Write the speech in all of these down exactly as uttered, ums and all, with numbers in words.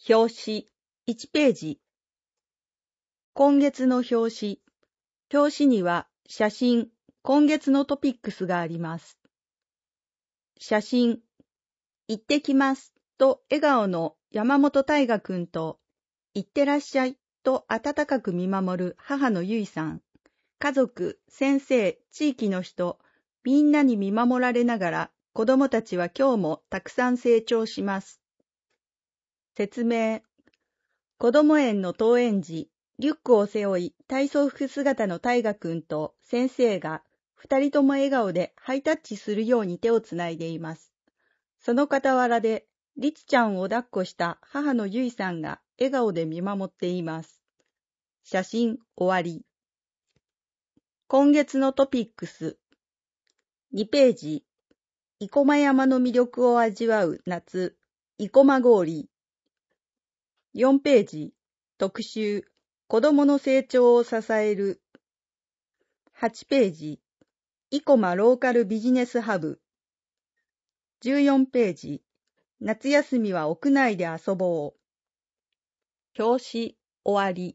表紙いちページ。今月の表紙。表紙には写真、今月のトピックスがあります。写真、行ってきますと笑顔の山本大河くんと、行ってらっしゃいと温かく見守る母のゆいさん。家族、先生、地域の人、みんなに見守られながら、子供たちは今日もたくさん成長します。説明。子供園の登園時、リュックを背負い、体操服姿の大河くんと先生が、二人とも笑顔でハイタッチするように手をつないでいます。その傍らで、りつちゃんを抱っこした母のゆいさんが笑顔で見守っています。写真終わり。今月のトピックス。にページ。生駒山の魅力を味わう夏、生駒氷。よんページ。特集。子供の成長を支える。はちページ。生駒ローカルビジネスハブ。じゅうよんページ。夏休みは屋内で遊ぼう。表紙終わり。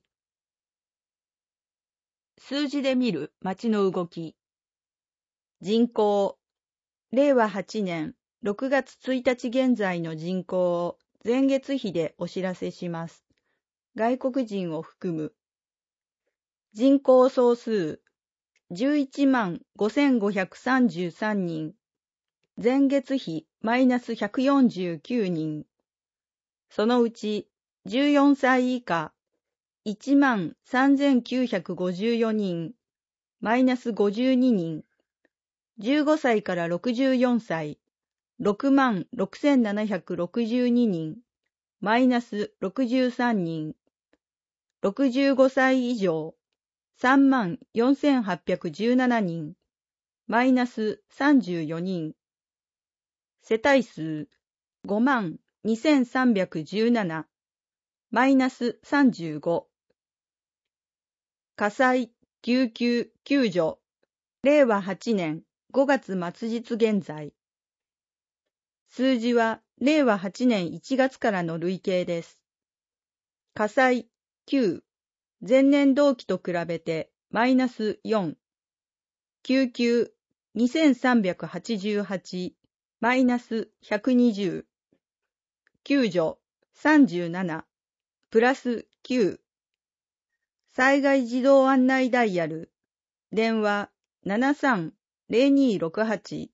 数字で見る街の動き。人口。れいわはちねんろくがつついたち現在の人口を前月比でお知らせします。外国人を含む。人口総数。じゅういちまんごせんごひゃくさんじゅうさんにん。前月比マイナスひゃくよんじゅうきゅうにん。そのうちじゅうよんさい以下いちまんさんぜんきゅうひゃくごじゅうよにん、マイナスごじゅうににん。じゅうごさいからろくじゅうよんさい、ろくまんろくせんななひゃくろくじゅうににん、マイナスろくじゅうさんにん。ろくじゅうごさい以上、さんまんよんせんはっぴゃくじゅうななにん、マイナスさんじゅうよにん。世帯数ごまんにせんさんびゃくじゅうなな、マイナスさんじゅうご。火災、救急、救助、れいわはちねんごがつ末日現在。数字はれいわはちねんいちがつからの累計です。火災、きゅう、前年同期と比べてマイナスよん。救急、にせんさんびゃくはちじゅうはち、マイナスひゃくにじゅう。救助、さんじゅうなな、プラスきゅう。災害自動案内ダイヤル、電話ななさんぜろにろくはち。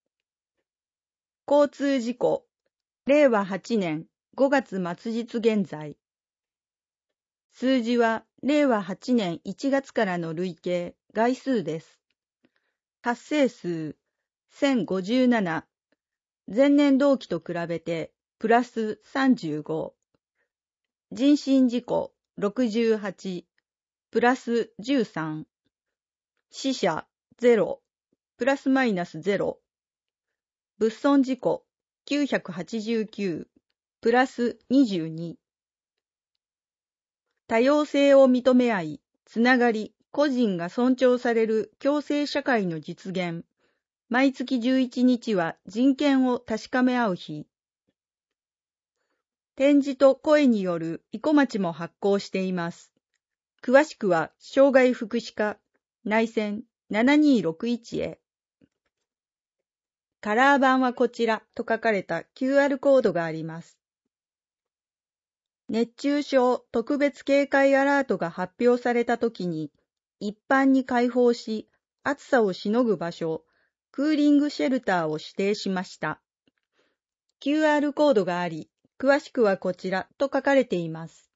交通事故、れいわはちねんごがつ末日現在。数字はれいわはちねんいちがつからの累計、概数です。発生数せんごじゅうなな。前年同期と比べてプラスさんじゅうご。人身事故ろくじゅうはち。プラスじゅうさん。死者ゼロ。プラスマイナスゼロ。物損事故きゅうひゃくはちじゅうきゅう。プラスにじゅうに。多様性を認め合い、つながり、個人が尊重される共生社会の実現。毎月じゅういちにちは人権を確かめ合う日。点字と声による生駒町も発行しています。詳しくは障害福祉課内線ななにーろくいちへ。カラー版はこちらと書かれた キューアール コードがあります。熱中症特別警戒アラートが発表されたときに、一般に開放し、暑さをしのぐ場所、クーリングシェルターを指定しました。キューアール コードがあり、詳しくはこちらと書かれています。